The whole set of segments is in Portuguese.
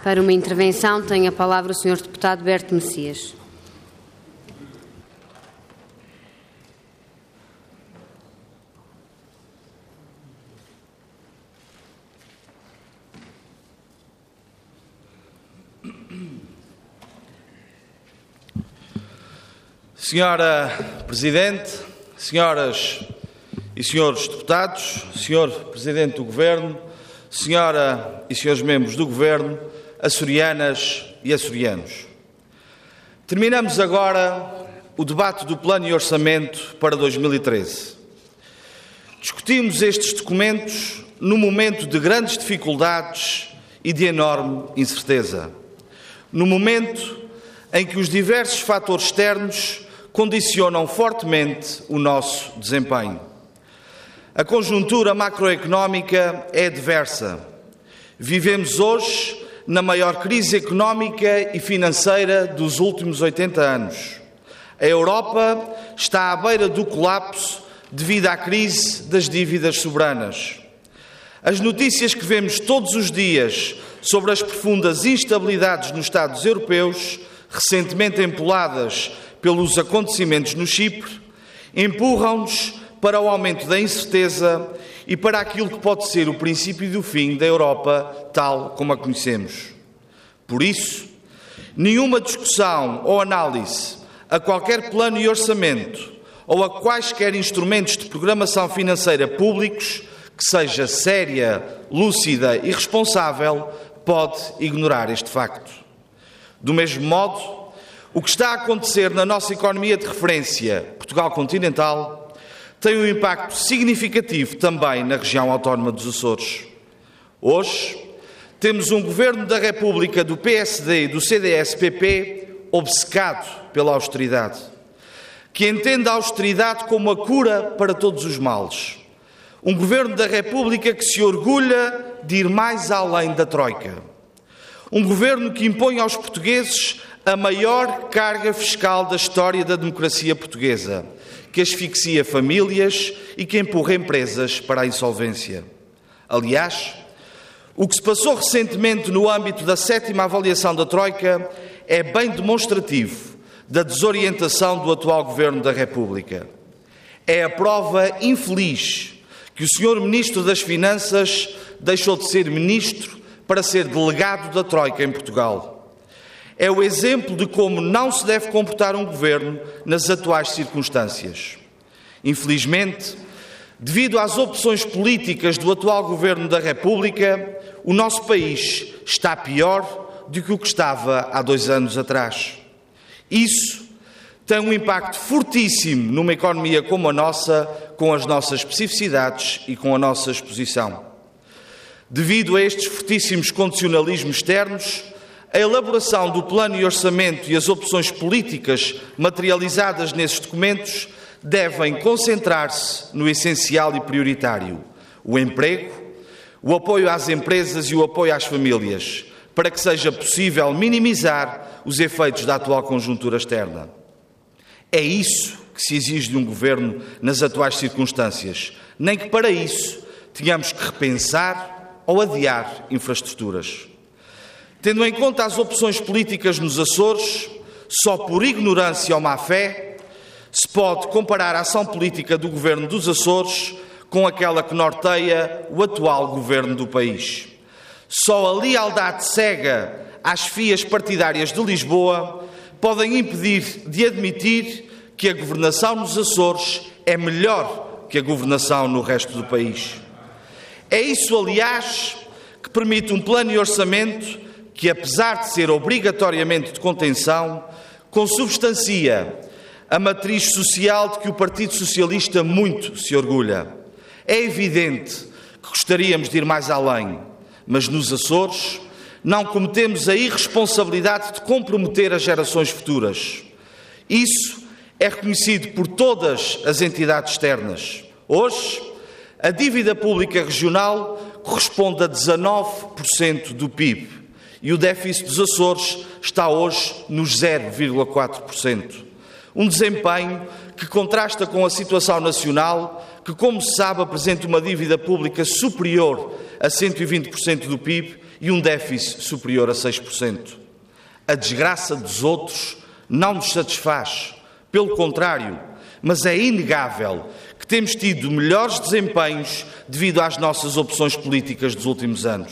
Para uma intervenção, tem a palavra o Sr. Deputado Berto Messias. Senhora Presidente, senhoras e senhores deputados, Senhor Presidente do Governo, senhora e senhores membros do Governo, açorianas e açorianos. Terminamos agora o debate do Plano e Orçamento para 2013. Discutimos estes documentos num momento de grandes dificuldades e de enorme incerteza. No momento em que os diversos fatores externos condicionam fortemente o nosso desempenho. A conjuntura macroeconómica é adversa. Vivemos hoje na maior crise económica e financeira dos últimos 80 anos. A Europa está à beira do colapso devido à crise das dívidas soberanas. As notícias que vemos todos os dias sobre as profundas instabilidades nos Estados europeus, recentemente empoladas pelos acontecimentos no Chipre, empurram-nos para o aumento da incerteza e para aquilo que pode ser o princípio do fim da Europa tal como a conhecemos. Por isso, nenhuma discussão ou análise a qualquer plano e orçamento ou a quaisquer instrumentos de programação financeira públicos que seja séria, lúcida e responsável pode ignorar este facto. Do mesmo modo, o que está a acontecer na nossa economia de referência, Portugal continental, tem um impacto significativo também na região autónoma dos Açores. Hoje, temos um Governo da República do PSD e do CDS-PP obcecado pela austeridade, que entende a austeridade como a cura para todos os males. Um Governo da República que se orgulha de ir mais além da Troika. Um Governo que impõe aos portugueses a maior carga fiscal da história da democracia portuguesa, que asfixia famílias e que empurra empresas para a insolvência. Aliás, o que se passou recentemente no âmbito da 7ª avaliação da Troika é bem demonstrativo da desorientação do atual Governo da República. É a prova infeliz que o Sr. Ministro das Finanças deixou de ser Ministro para ser delegado da Troika em Portugal. É o exemplo de como não se deve comportar um governo nas atuais circunstâncias. Infelizmente, devido às opções políticas do atual Governo da República, o nosso país está pior do que o que estava há 2 anos atrás. Isso tem um impacto fortíssimo numa economia como a nossa, com as nossas especificidades e com a nossa exposição. Devido a estes fortíssimos condicionalismos externos, a elaboração do plano e orçamento e as opções políticas materializadas nesses documentos devem concentrar-se no essencial e prioritário: o emprego, o apoio às empresas e o apoio às famílias, para que seja possível minimizar os efeitos da atual conjuntura externa. É isso que se exige de um governo nas atuais circunstâncias, nem que para isso tenhamos que repensar ou adiar infraestruturas. Tendo em conta as opções políticas nos Açores, só por ignorância ou má-fé se pode comparar a ação política do Governo dos Açores com aquela que norteia o atual Governo do país. Só a lealdade cega às fias partidárias de Lisboa podem impedir de admitir que a governação nos Açores é melhor que a governação no resto do país. É isso, aliás, que permite um plano e orçamento que, apesar de ser obrigatoriamente de contenção, consubstancia a matriz social de que o Partido Socialista muito se orgulha. É evidente que gostaríamos de ir mais além, mas nos Açores não cometemos a irresponsabilidade de comprometer as gerações futuras. Isso é reconhecido por todas as entidades externas. Hoje, a dívida pública regional corresponde a 19% do PIB. E o déficit dos Açores está hoje nos 0,4%. Um desempenho que contrasta com a situação nacional, que, como se sabe, apresenta uma dívida pública superior a 120% do PIB e um déficit superior a 6%. A desgraça dos outros não nos satisfaz, pelo contrário, mas é inegável que temos tido melhores desempenhos devido às nossas opções políticas dos últimos anos.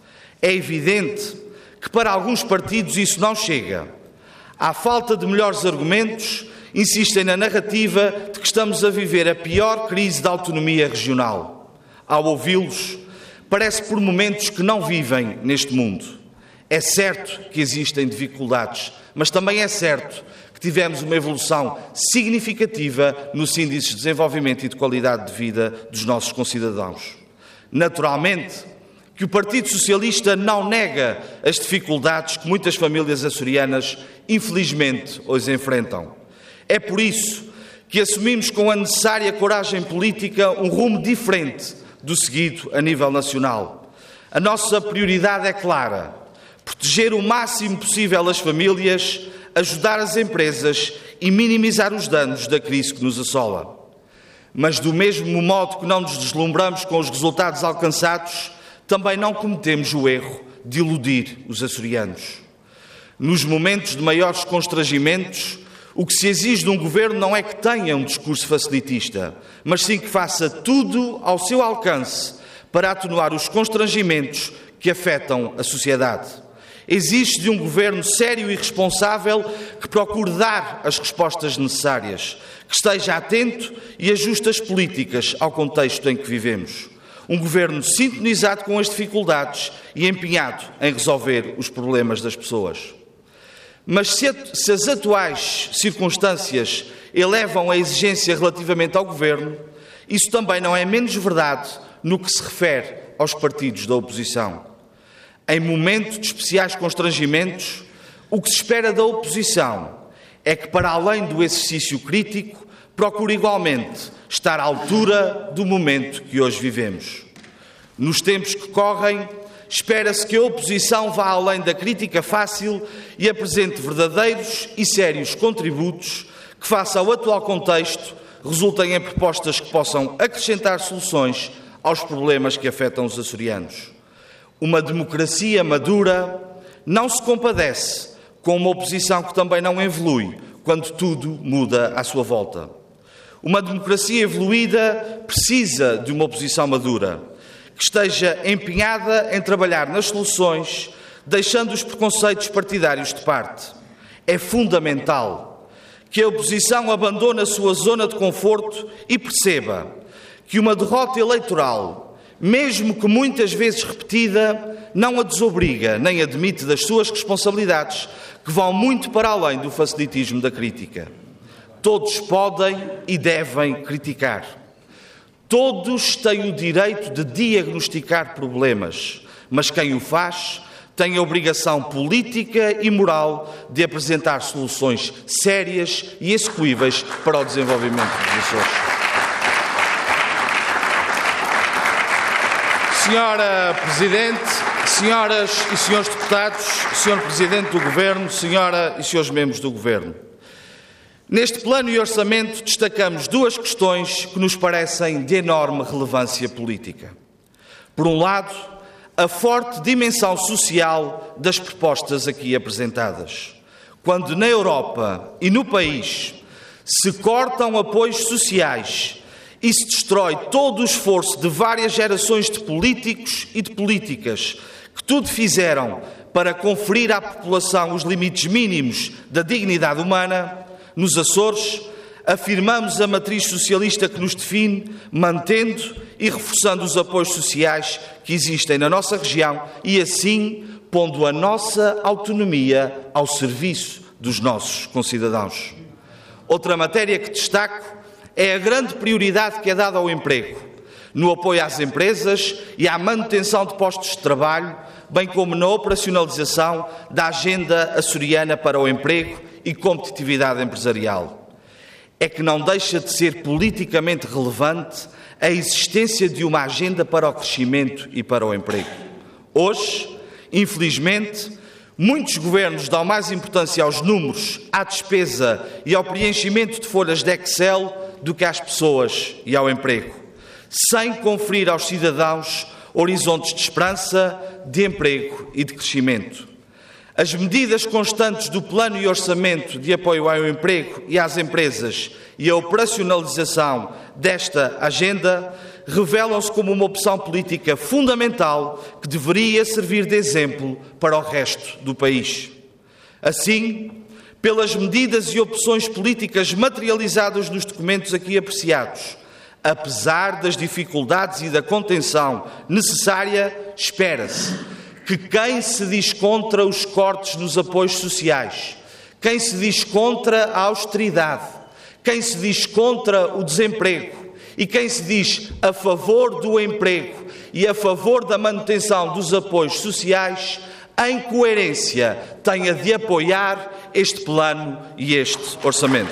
É evidente que para alguns partidos isso não chega. À falta de melhores argumentos, insistem na narrativa de que estamos a viver a pior crise da autonomia regional. Ao ouvi-los, parece por momentos que não vivem neste mundo. É certo que existem dificuldades, mas também é certo que tivemos uma evolução significativa nos índices de desenvolvimento e de qualidade de vida dos nossos concidadãos. Naturalmente, que o Partido Socialista não nega as dificuldades que muitas famílias açorianas, infelizmente, hoje enfrentam. É por isso que assumimos com a necessária coragem política um rumo diferente do seguido a nível nacional. A nossa prioridade é clara: proteger o máximo possível as famílias, ajudar as empresas e minimizar os danos da crise que nos assola. Mas do mesmo modo que não nos deslumbramos com os resultados alcançados, também não cometemos o erro de iludir os açorianos. Nos momentos de maiores constrangimentos, o que se exige de um governo não é que tenha um discurso facilitista, mas sim que faça tudo ao seu alcance para atenuar os constrangimentos que afetam a sociedade. Exige de um governo sério e responsável que procure dar as respostas necessárias, que esteja atento e ajuste as políticas ao contexto em que vivemos. Um governo sintonizado com as dificuldades e empenhado em resolver os problemas das pessoas. Mas se as atuais circunstâncias elevam a exigência relativamente ao governo, isso também não é menos verdade no que se refere aos partidos da oposição. Em momento de especiais constrangimentos, o que se espera da oposição é que, para além do exercício crítico, procure igualmente estar à altura do momento que hoje vivemos. Nos tempos que correm, espera-se que a oposição vá além da crítica fácil e apresente verdadeiros e sérios contributos que, face ao atual contexto, resultem em propostas que possam acrescentar soluções aos problemas que afetam os açorianos. Uma democracia madura não se compadece com uma oposição que também não evolui quando tudo muda à sua volta. Uma democracia evoluída precisa de uma oposição madura, que esteja empenhada em trabalhar nas soluções, deixando os preconceitos partidários de parte. É fundamental que a oposição abandone a sua zona de conforto e perceba que uma derrota eleitoral, mesmo que muitas vezes repetida, não a desobriga nem admite das suas responsabilidades, que vão muito para além do facilitismo da crítica. Todos podem e devem criticar. Todos têm o direito de diagnosticar problemas, mas quem o faz tem a obrigação política e moral de apresentar soluções sérias e execuíveis para o desenvolvimento dos Açores. Senhora Presidente, senhoras e senhores deputados, Senhor Presidente do Governo, senhora e senhores membros do Governo. Neste plano e orçamento destacamos duas questões que nos parecem de enorme relevância política. Por um lado, a forte dimensão social das propostas aqui apresentadas. Quando na Europa e no país se cortam apoios sociais e se destrói todo o esforço de várias gerações de políticos e de políticas que tudo fizeram para conferir à população os limites mínimos da dignidade humana, nos Açores, afirmamos a matriz socialista que nos define, mantendo e reforçando os apoios sociais que existem na nossa região e, assim, pondo a nossa autonomia ao serviço dos nossos concidadãos. Outra matéria que destaco é a grande prioridade que é dada ao emprego, no apoio às empresas e à manutenção de postos de trabalho, bem como na operacionalização da agenda açoriana para o emprego e competitividade empresarial. É que não deixa de ser politicamente relevante a existência de uma agenda para o crescimento e para o emprego. Hoje, infelizmente, muitos governos dão mais importância aos números, à despesa e ao preenchimento de folhas de Excel do que às pessoas e ao emprego, sem conferir aos cidadãos horizontes de esperança, de emprego e de crescimento. As medidas constantes do Plano e Orçamento de apoio ao emprego e às empresas e a operacionalização desta agenda revelam-se como uma opção política fundamental que deveria servir de exemplo para o resto do país. Assim, pelas medidas e opções políticas materializadas nos documentos aqui apreciados, apesar das dificuldades e da contenção necessária, espera-se que quem se diz contra os cortes nos apoios sociais, quem se diz contra a austeridade, quem se diz contra o desemprego e quem se diz a favor do emprego e a favor da manutenção dos apoios sociais, em coerência, tenha de apoiar este plano e este orçamento.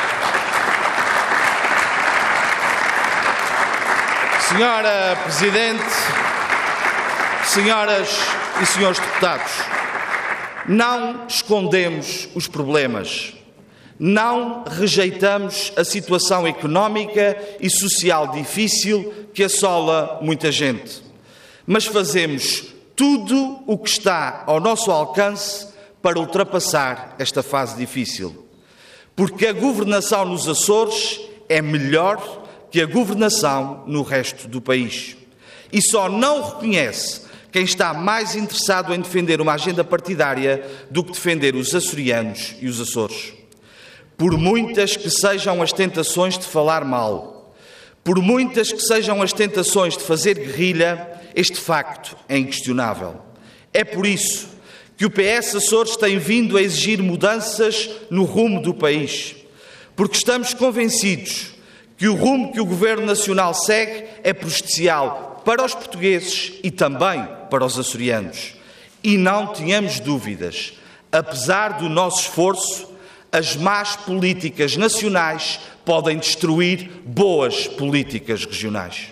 Senhora Presidente, senhoras e senhores deputados, não escondemos os problemas, não rejeitamos a situação económica e social difícil que assola muita gente, mas fazemos tudo o que está ao nosso alcance para ultrapassar esta fase difícil, porque a governação nos Açores é melhor que a governação no resto do país. E só não reconhece quem está mais interessado em defender uma agenda partidária do que defender os açorianos e os Açores. Por muitas que sejam as tentações de falar mal, por muitas que sejam as tentações de fazer guerrilha, este facto é inquestionável. É por isso que o PS Açores tem vindo a exigir mudanças no rumo do país, porque estamos convencidos que o rumo que o Governo Nacional segue é prejudicial para os portugueses e também para os açorianos. E não tenhamos dúvidas, apesar do nosso esforço, as más políticas nacionais podem destruir boas políticas regionais.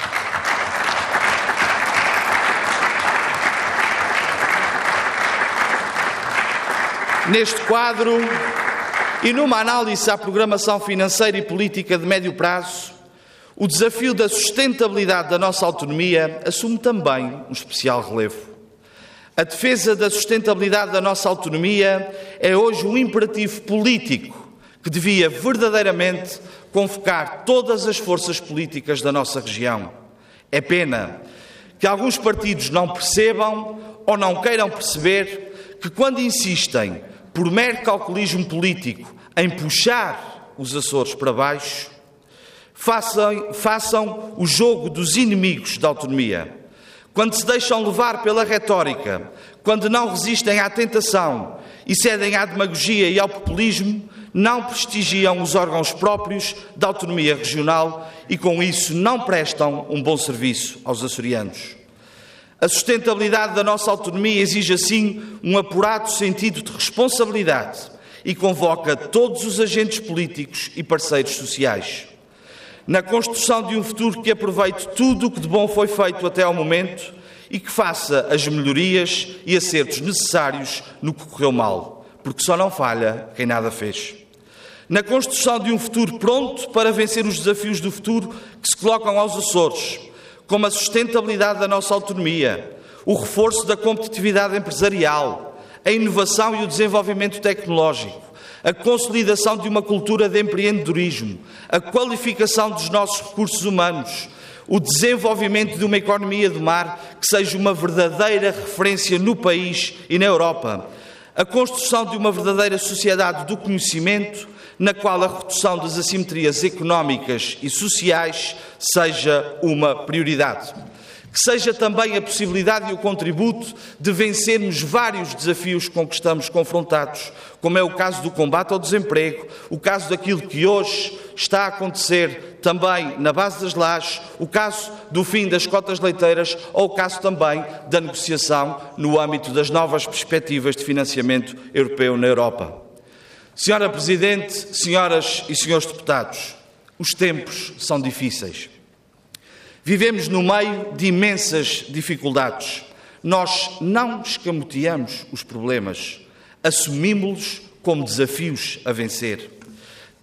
Neste quadro, e numa análise à programação financeira e política de médio prazo, o desafio da sustentabilidade da nossa autonomia assume também um especial relevo. A defesa da sustentabilidade da nossa autonomia é hoje um imperativo político que devia verdadeiramente convocar todas as forças políticas da nossa região. É pena que alguns partidos não percebam ou não queiram perceber que, quando insistem por mero calculismo político em puxar os Açores para baixo, façam o jogo dos inimigos da autonomia. Quando se deixam levar pela retórica, quando não resistem à tentação e cedem à demagogia e ao populismo, não prestigiam os órgãos próprios da autonomia regional e, com isso, não prestam um bom serviço aos açorianos. A sustentabilidade da nossa autonomia exige, assim, um apurado sentido de responsabilidade e convoca todos os agentes políticos e parceiros sociais. Na construção de um futuro que aproveite tudo o que de bom foi feito até ao momento e que faça as melhorias e acertos necessários no que correu mal, porque só não falha quem nada fez. Na construção de um futuro pronto para vencer os desafios do futuro que se colocam aos Açores, como a sustentabilidade da nossa autonomia, o reforço da competitividade empresarial, a inovação e o desenvolvimento tecnológico, a consolidação de uma cultura de empreendedorismo, a qualificação dos nossos recursos humanos, o desenvolvimento de uma economia do mar que seja uma verdadeira referência no país e na Europa, a construção de uma verdadeira sociedade do conhecimento, na qual a redução das assimetrias económicas e sociais seja uma prioridade. Que seja também a possibilidade e o contributo de vencermos vários desafios com que estamos confrontados, como é o caso do combate ao desemprego, o caso daquilo que hoje está a acontecer também na base das lajes, o caso do fim das cotas leiteiras ou o caso também da negociação no âmbito das novas perspectivas de financiamento europeu na Europa. Senhora Presidente, senhoras e senhores deputados, os tempos são difíceis. Vivemos no meio de imensas dificuldades. Nós não escamoteamos os problemas, assumimos-los como desafios a vencer.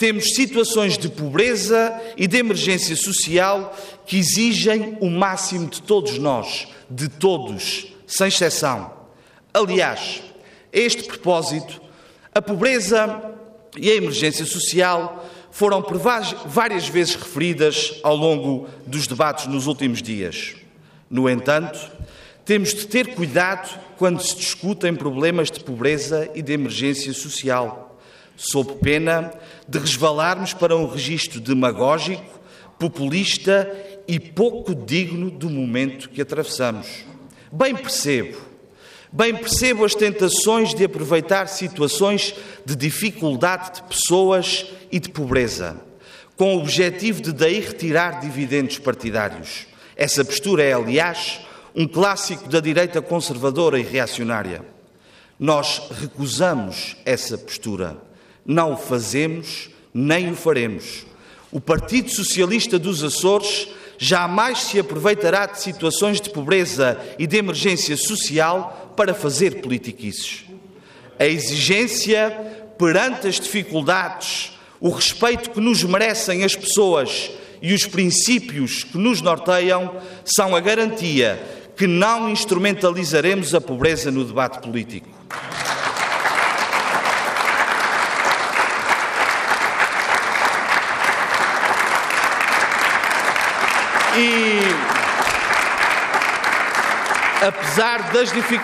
Temos situações de pobreza e de emergência social que exigem o máximo de todos nós, de todos, sem exceção. Aliás, a este propósito, a pobreza e a emergência social foram por várias vezes referidas ao longo dos debates nos últimos dias. No entanto, temos de ter cuidado quando se discutem problemas de pobreza e de emergência social, sob pena de resvalarmos para um registro demagógico, populista e pouco digno do momento que atravessamos. Bem percebo as tentações de aproveitar situações de dificuldade de pessoas e de pobreza, com o objetivo de daí retirar dividendos partidários. Essa postura é, aliás, um clássico da direita conservadora e reacionária. Nós recusamos essa postura. Não o fazemos, nem o faremos. O Partido Socialista dos Açores jamais se aproveitará de situações de pobreza e de emergência social para fazer politiquices. A exigência perante as dificuldades, o respeito que nos merecem as pessoas e os princípios que nos norteiam são a garantia que não instrumentalizaremos a pobreza no debate político. E, apesar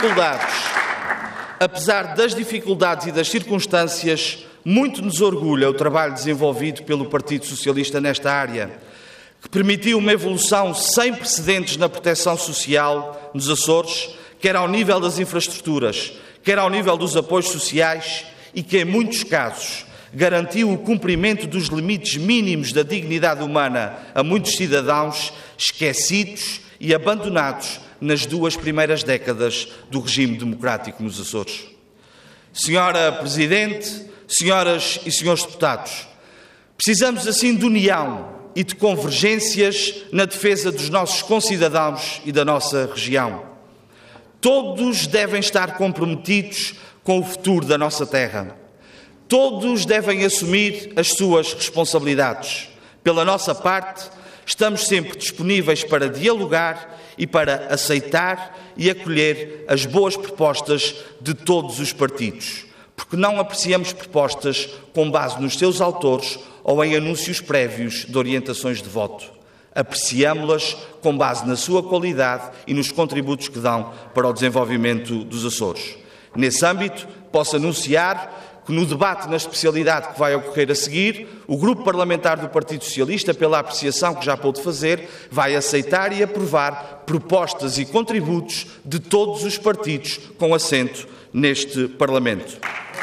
das dificuldades e das circunstâncias, muito nos orgulha o trabalho desenvolvido pelo Partido Socialista nesta área, que permitiu uma evolução sem precedentes na proteção social nos Açores, quer ao nível das infraestruturas, quer ao nível dos apoios sociais e que, em muitos casos, garantiu o cumprimento dos limites mínimos da dignidade humana a muitos cidadãos esquecidos e abandonados nas 2 primeiras décadas do regime democrático nos Açores. Senhora Presidente, senhoras e senhores deputados, precisamos assim de união e de convergências na defesa dos nossos concidadãos e da nossa região. Todos devem estar comprometidos com o futuro da nossa terra. Todos devem assumir as suas responsabilidades. Pela nossa parte, estamos sempre disponíveis para dialogar e para aceitar e acolher as boas propostas de todos os partidos, porque não apreciamos propostas com base nos seus autores ou em anúncios prévios de orientações de voto. Apreciamo-las com base na sua qualidade e nos contributos que dão para o desenvolvimento dos Açores. Nesse âmbito, posso anunciar que no debate na especialidade que vai ocorrer a seguir, o Grupo Parlamentar do Partido Socialista, pela apreciação que já pôde fazer, vai aceitar e aprovar propostas e contributos de todos os partidos com assento neste Parlamento.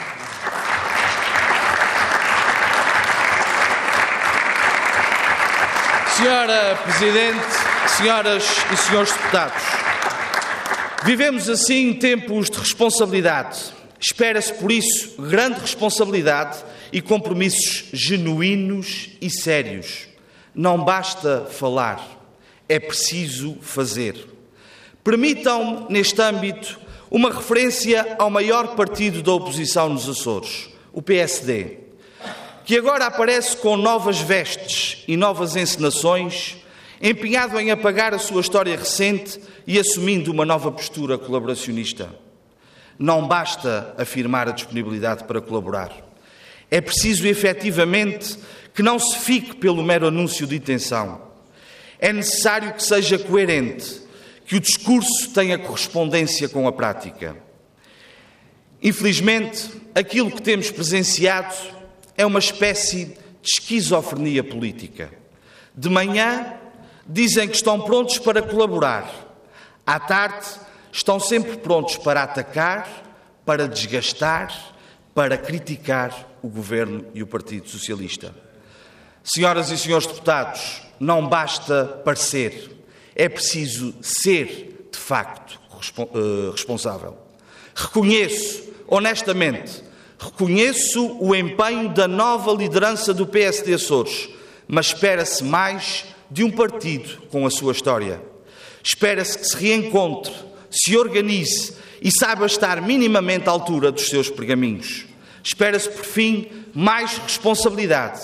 Senhora Presidente, senhoras e senhores deputados, vivemos assim tempos de responsabilidade. Espera-se, por isso, grande responsabilidade e compromissos genuínos e sérios. Não basta falar, é preciso fazer. Permitam, neste âmbito, uma referência ao maior partido da oposição nos Açores, o PSD, que agora aparece com novas vestes e novas encenações, empenhado em apagar a sua história recente e assumindo uma nova postura colaboracionista. Não basta afirmar a disponibilidade para colaborar. É preciso, efetivamente, que não se fique pelo mero anúncio de intenção. É necessário que seja coerente, que o discurso tenha correspondência com a prática. Infelizmente, aquilo que temos presenciado é uma espécie de esquizofrenia política. De manhã, dizem que estão prontos para colaborar. À tarde, estão sempre prontos para atacar, para desgastar, para criticar o Governo e o Partido Socialista. Senhoras e senhores deputados, não basta parecer, é preciso ser, de facto, responsável. Reconheço, honestamente, o empenho da nova liderança do PSD Açores, mas espera-se mais de um partido com a sua história. Espera-se que se reencontre, se organize e saiba estar minimamente à altura dos seus pergaminhos. Espera-se, por fim, mais responsabilidade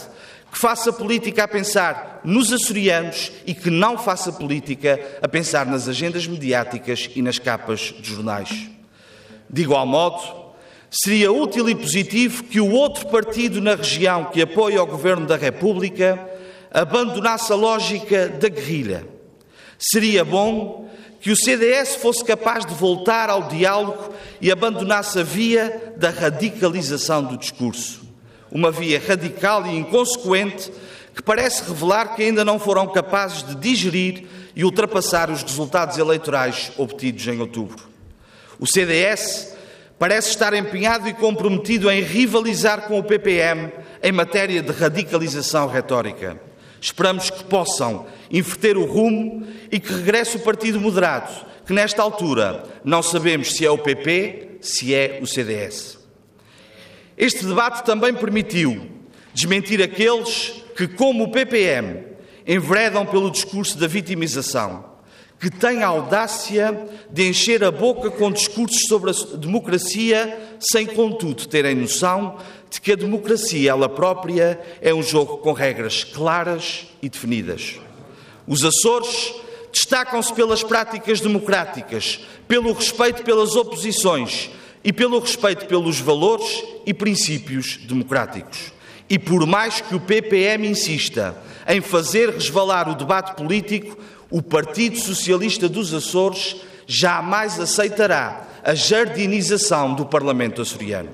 que faça política a pensar nos açorianos e que não faça política a pensar nas agendas mediáticas e nas capas de jornais. De igual modo, seria útil e positivo que o outro partido na região que apoia o Governo da República abandonasse a lógica da guerrilha. Seria bom que o CDS fosse capaz de voltar ao diálogo e abandonasse a via da radicalização do discurso. Uma via radical e inconsequente que parece revelar que ainda não foram capazes de digerir e ultrapassar os resultados eleitorais obtidos em outubro. O CDS parece estar empenhado e comprometido em rivalizar com o PPM em matéria de radicalização retórica. Esperamos que possam inverter o rumo e que regresse o Partido Moderado, que nesta altura não sabemos se é o PP, se é o CDS. Este debate também permitiu desmentir aqueles que, como o PPM, enveredam pelo discurso da vitimização, que têm a audácia de encher a boca com discursos sobre a democracia, sem, contudo, terem noção de que a democracia, ela própria, é um jogo com regras claras e definidas. Os Açores destacam-se pelas práticas democráticas, pelo respeito pelas oposições e pelo respeito pelos valores e princípios democráticos. E por mais que o PPM insista em fazer resvalar o debate político, o Partido Socialista dos Açores jamais aceitará a jardinização do Parlamento açoriano.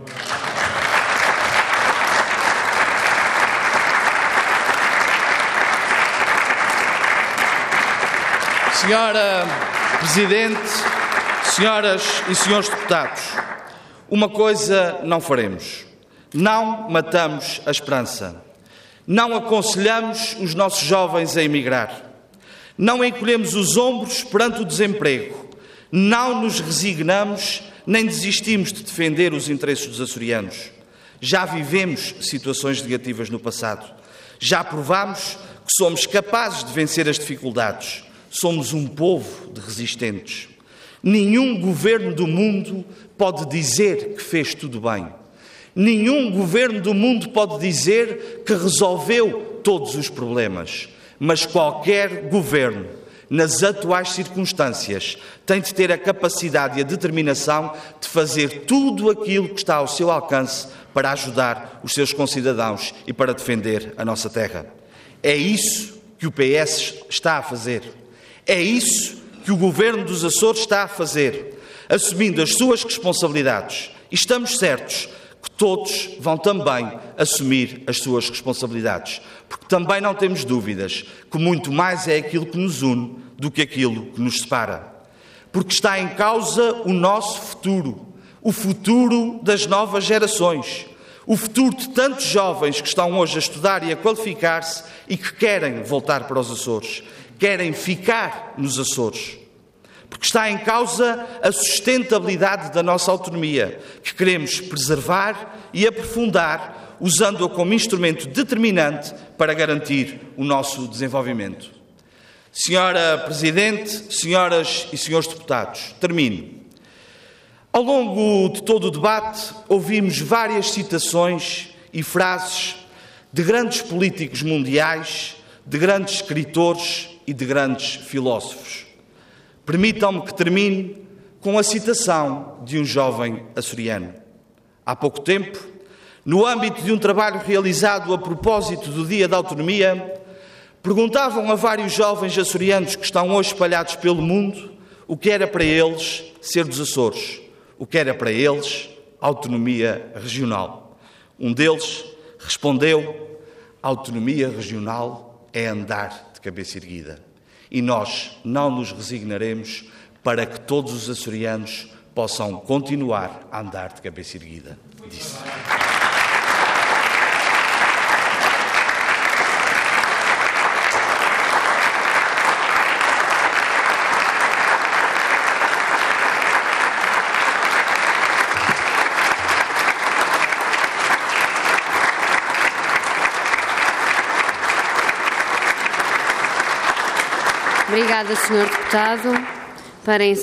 Senhora Presidente, senhoras e senhores deputados, uma coisa não faremos. Não matamos a esperança. Não aconselhamos os nossos jovens a emigrar. Não encolhemos os ombros perante o desemprego. Não nos resignamos nem desistimos de defender os interesses dos açorianos. Já vivemos situações negativas no passado. Já provamos que somos capazes de vencer as dificuldades. Somos um povo de resistentes. Nenhum governo do mundo pode dizer que fez tudo bem. Nenhum governo do mundo pode dizer que resolveu todos os problemas. Mas qualquer governo, nas atuais circunstâncias, tem de ter a capacidade e a determinação de fazer tudo aquilo que está ao seu alcance para ajudar os seus concidadãos e para defender a nossa terra. É isso que o PS está a fazer. É isso que o Governo dos Açores está a fazer, assumindo as suas responsabilidades. E estamos certos que todos vão também assumir as suas responsabilidades, porque também não temos dúvidas que muito mais é aquilo que nos une do que aquilo que nos separa. Porque está em causa o nosso futuro, o futuro das novas gerações, o futuro de tantos jovens que estão hoje a estudar e a qualificar-se e que querem voltar para os Açores, querem ficar nos Açores. Porque está em causa a sustentabilidade da nossa autonomia, que queremos preservar e aprofundar, usando-a como instrumento determinante para garantir o nosso desenvolvimento. Senhora Presidente, senhoras e senhores deputados, termino. Ao longo de todo o debate, ouvimos várias citações e frases de grandes políticos mundiais, de grandes escritores e de grandes filósofos. Permitam-me que termine com a citação de um jovem açoriano. Há pouco tempo, no âmbito de um trabalho realizado a propósito do Dia da Autonomia, perguntavam a vários jovens açorianos que estão hoje espalhados pelo mundo o que era para eles ser dos Açores, o que era para eles autonomia regional. Um deles respondeu: a autonomia regional é andar de cabeça erguida. E nós não nos resignaremos para que todos os açorianos possam continuar a andar de cabeça erguida. Disse. Obrigada, Sr. Deputado.